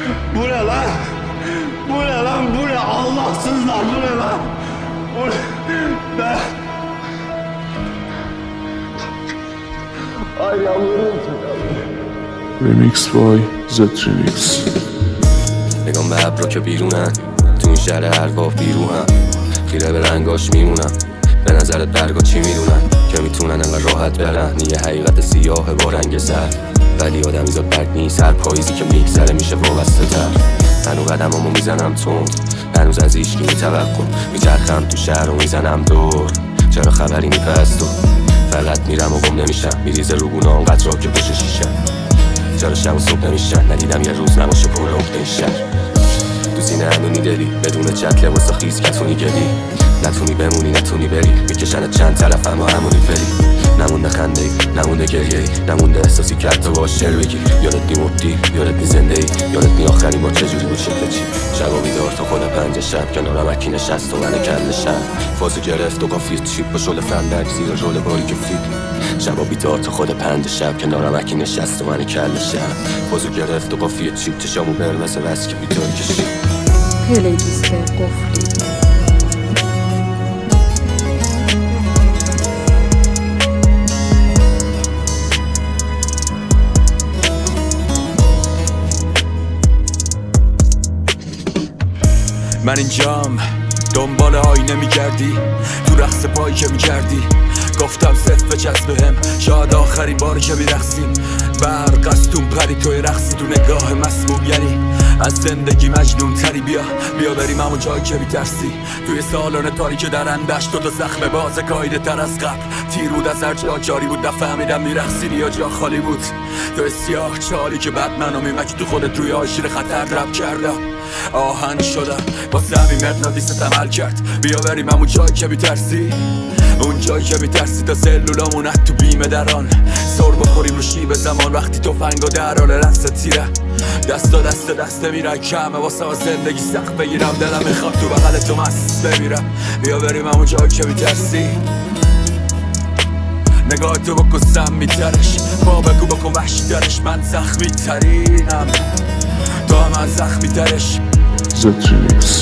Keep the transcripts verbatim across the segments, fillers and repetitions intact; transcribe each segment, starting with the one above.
Bu ne lan? Bu ne lan? Bu ne? Allahsızlar bu ne lan? Bu ne? Ben... Ay yavrum. Remix by Z-Remix. نگام به ابرا که بیرونن تو این شهر ارواح بیروهم خیره به رنگاش میمونم به نظرت برگا چی میدونن که میتونن انقدر راحت برن یه حقیقت سیاه با رنگ زرد ولی آدمی زاد برگ نیست هر پاییزی که میگذره میشه وابسته تر هنو قدمامو میزنم تند هنوز از ایشکی میتوقع میچرخم تو شهر و میزنم دور چرا خبری میپس تو فقط میرم و گم نمیشم میریزه روگونام قطراب که پشت شیشم چرا شب و صبح نمیشن ندیدم یه روز نباشه پر عقده این شهر تو سینه همونی دلی بدون چت لباس خیز کتونی گلی نتونی بمونی نتونی بری میکشنت چند طرف اما همونی فری نمونده خنده ای نمونده گریه ای نمونده احساسی که حتی باش شعر بگی یادت نی مردی یادت نی زنده ای یادت نی آخرین بار چجوری بود شکل چی شبا بیدار تا خود پنج شب کنارم اکی نشست و من کل شب فازو گرفت و قافیه چیپ با شل فندک زیر رول باری که فید شبا بیدار تا خود پنج شب کنارم اکی نشست و من کل شب فازو گرفت و قافیه چیپ چشامو برمز وز که بیدار کشید پلیلیست قفلی من اینجام دنبال آینه میگردی تو رقص پایی که میکردی گفتم صرف بچسب بهم شاید آخرین باری که میرقصیم برق از تون پری توی رقصی تو نگاه مسموم یعنی از زندگی مجنون تری بیا بیا بریم همون جایی که میترسی توی سالن تاریک درندش دو تا زخم باز کایده تر از قبل تیر بود از هر جا جاری بود نفهمیدم میرقصی یا جا خالی بود تو سیاه چالی که بعد منو میمکی تو خودت روی آشیر خطر رب کردم آهن شدم واسه همین مغناطیست عمل کرد بیا بریم همون جایی که میترسی اون جایی که میترسی تا سلولامون تو بیمه دران سر بخوریم رو شیب زمان وقتی تفنگا در حال رقص تیره دستا دست دسته میرن کمه واسه زندگی سخت بگیرم دلم میخواد تو بغل تو مست بمیرم بیا بریم همون جایی که میترسی نگاه تو بکن سم میترش با بگو بکن وحشی درش من زخمی ترینم تو هم من زخمی ترش Z-Remix.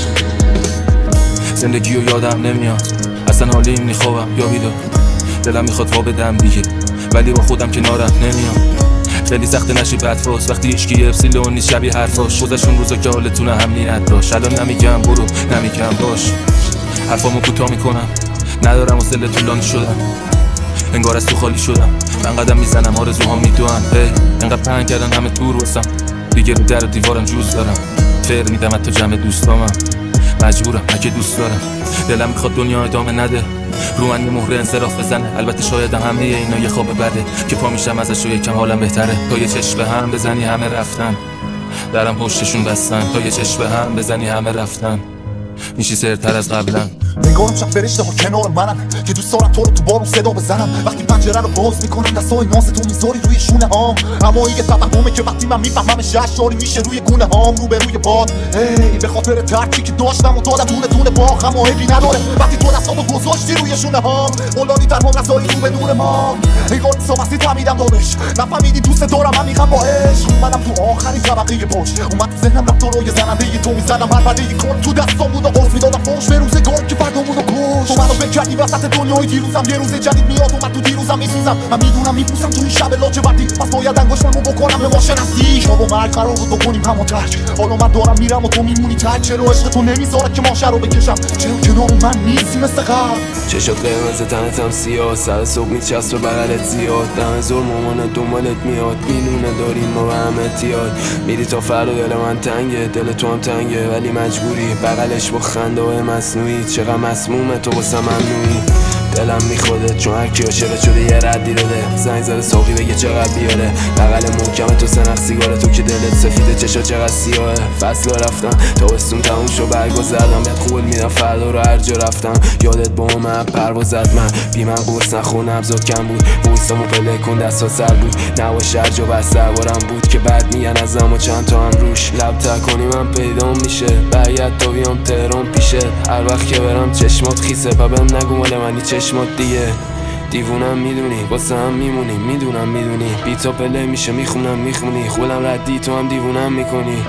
زندگی رو یادم نمیاد اصلا حالیم میخوابم یا بیدار دلم میخواد وا بدم دیگه ولی با خودم کنارم نمیام خیلی سخت نشی بدفاز وقتی هیچکی اپسیلون نیست شبیه حرفاش گذشون روزا که حالتون همین نداشت الان نمیگم برو نمیگم باش حرفامو کوتاه میکنم ندارم وصله طولانی شدم انگار از تو خالی شدم من قدم میزنم آرزوهام میدونن هی انقدر پهن کردن همه دور واسم دیگه رو در و دیوارم جوز دارم فر میدم حتی جمع دوستامم مجبورم اگه دوست دارم دلم میخواد دنیا ادامه نده رو من یه مهره انصراف بزنه البته شایدم همه اینا یه خواب بده که پا میشم ازش و یکم حالم بهتره تا یه چشم به هم بزنی همه رفتن درم پشتشون بستن تا یه چشم به هم بزنی همه رفتن میشی سرتر از قبلا نگاهم شب فرشته ها کنار منم که دوست دارم تو رو تو بارون صدا بزنم وقتی پنجره رو باز میکنم دستای ناز تو میذاری روی شونه هام اما این تفهمه که وقتی من میفهممش اشاری میشه روی گونه هام رو به روی باد ای به خاطر ترکی که داشتم و دادم دونه دونه باغ اما عیبی نداره وقتی تو دستاتو گذاشتی روی شونه هام اولادی ترها رسایی رو به نور ما انگار سامستی تمیدم دادش نفهمیدی دوست دارم من میخوام با عشق اومدم تو آخرین طبقه باش اومد تو ذهنم رفتارای زننده تو میزدم هر پرده کار تو دستام بود و قرص میدادم فوش به روزگار که فردامونو کش تو منو بکردی وسط دنیای دیروزم یه روز جدید میاد اومد تو دیروزم میسوزم من میدونم میپوسم تو این شب لاجوردی پس باید انگشتمو بکنم به ماشنستی شب و مرگ قرار بود بکنیم همو ترک حالا من دارم میرم و تو میمونی تک چرا عشق تو نمیذاره که ماشه رو بکشم چرا کنار من نیستی مثل قبل چشات قرمز تنتم سیاه سر صبح میچسب به بغلت زیاد دم زور مامانت دنبالت میاد میدونه داریم ما به هم احتیاج میری تا فردا دل من تنگه دل تو هم تنگه ولی مجبوری بغلش با خنده و مصنوعی چقدر مسمومه تو واسه ممنوعی دلم میخوده چون هرکی عاشق شده یه ردی داده زنگ زده ساقی بگه چقدر بیاره بغل محکم تو سنخ سیگاره تو که دلت سفیده چشا چقدر سیاهه فصل رفتم تابستون تموم شو برگو زدم بهت قول میدم فردا رو هر جا رفتم یادت با من پرواز زد من بی من قرص نخور نبضات کم بود بوستامو پله کن دستا سر بود نباشه هر جا بس دربارم بود که بعد میگن از اما چند تا هم روش لب تکنی من پیدام میشه باید تا بیام تهران پیشه هر وقت که برم چشمات خیسه و بهم نگو مال منی چشمات دیگه دیوونم میدونی واسه هم میمونی میدونم میدونی بیتا پله میشه میخونم میخونی خودم ردی تو هم دیوونم میکنی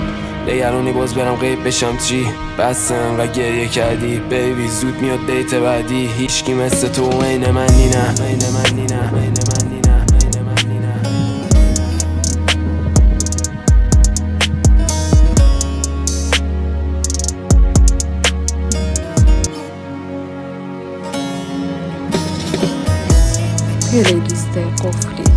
نگرانی باز برم غیب بشم چی؟ بس انقدر گریه کردی بیبی زود میاد دیت بعدی هیچکی مثل تو عین من نی نه عین من نی نه عین من نی نه عین من نی نه پلیلیست قفلی